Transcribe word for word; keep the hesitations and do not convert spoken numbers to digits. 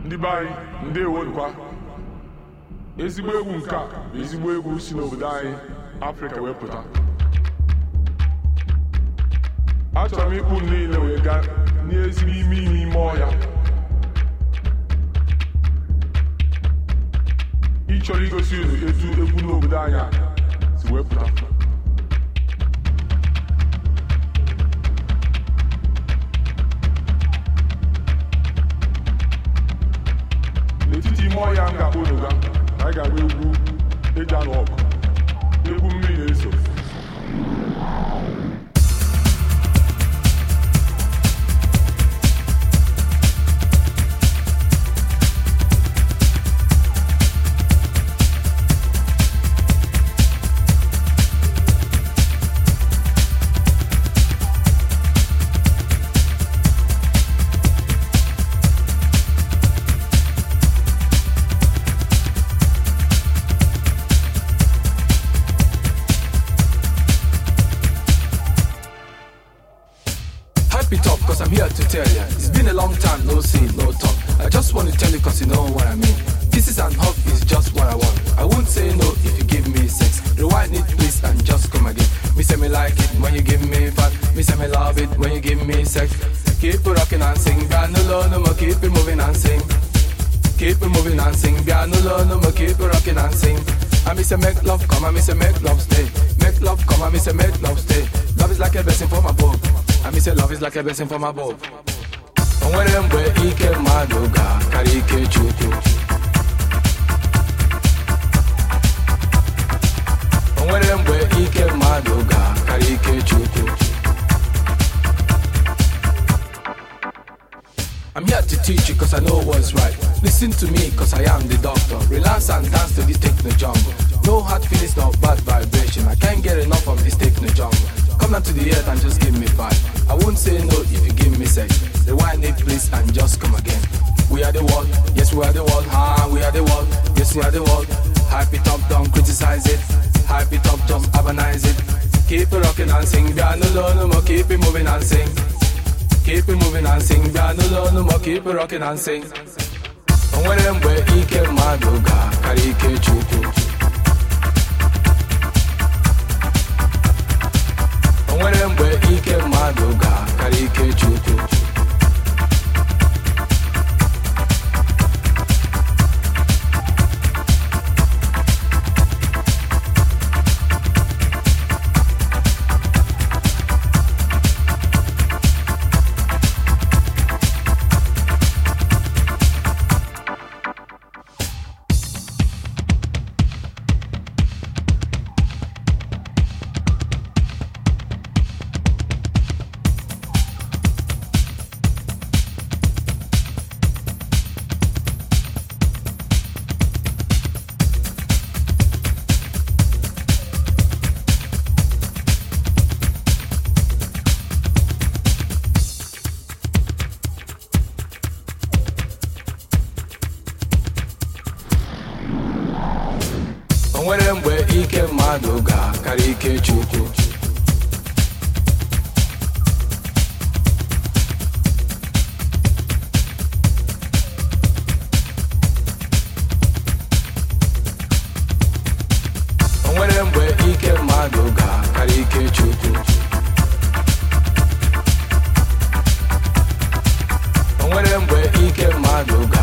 ndị be anyị ndewokwa. Ezigbo egwu nke a bụ ezigbo egwu si n'obodo anyị Afrịka wee pụta. Achọrọ m ịkpụ niile wee gaa n'ezigbo ime ime ime ọhịa. Ị chọrọ igosi unu etu egwu n'obodo anyị a si wee pụta. N'etiti ime ọhịa m ga-akpọ unu gaa, na anyị ga-agba egwu eji anụ ọgụ, egwu mmiri na-eso. I'm here to tell ya, it's been a long time, no see, no talk. I just want to tell you cause you know what I mean. Kisses and hug is just what I want. I won't say no if you give me sex. Rewind it please and just come again. Me say me like it when you give me fat. Me say me love it when you give me sex. Keep it rocking and sing, no low, no more, keep it moving and sing. Keep it moving and sing, no low, no more, keep it rocking and sing. I me say make love come, I me say make love stay. Make love come, I me say make love stay. Love is like a blessing from above. I me say love is like a blessing from above. Onwere mgbe ike mmadụ ga-akarị ike Chukwu. Onwere mgbe ike mmadụ ga-akarị ike Chukwu. I'm here to teach you cause I know what's right. Listen to me cause I am the doctor. Relax and dance to this techno jungle. No hard feelings, no bad vibration. I can't get enough of this techno jungle. Come down to the earth and just give me five. I won't say no if you give me sex. Rewind it please and just come again. We are the world, yes we are the world. Ah, we are the world, yes we are the world. Hype it up, don't criticize it. Hype it up, just urbanize it. Keep it rocking and sing. Bia no low no more, keep it moving and sing. Keep it moving and sing. Bia no low no more, keep it rocking and sing. Onwere mgbe ike mmadụ ga-akarị ike Chukwu. Onwere mgbe ike mmadụ ga-akarị ike Chukwu. Onwere mgbe ike mmadụ ga-akarị ike Chukwu. Onwere mgbe ike mmadụ ga-akarị ike Chukwu. Onwere mgbe ike mmadụ ga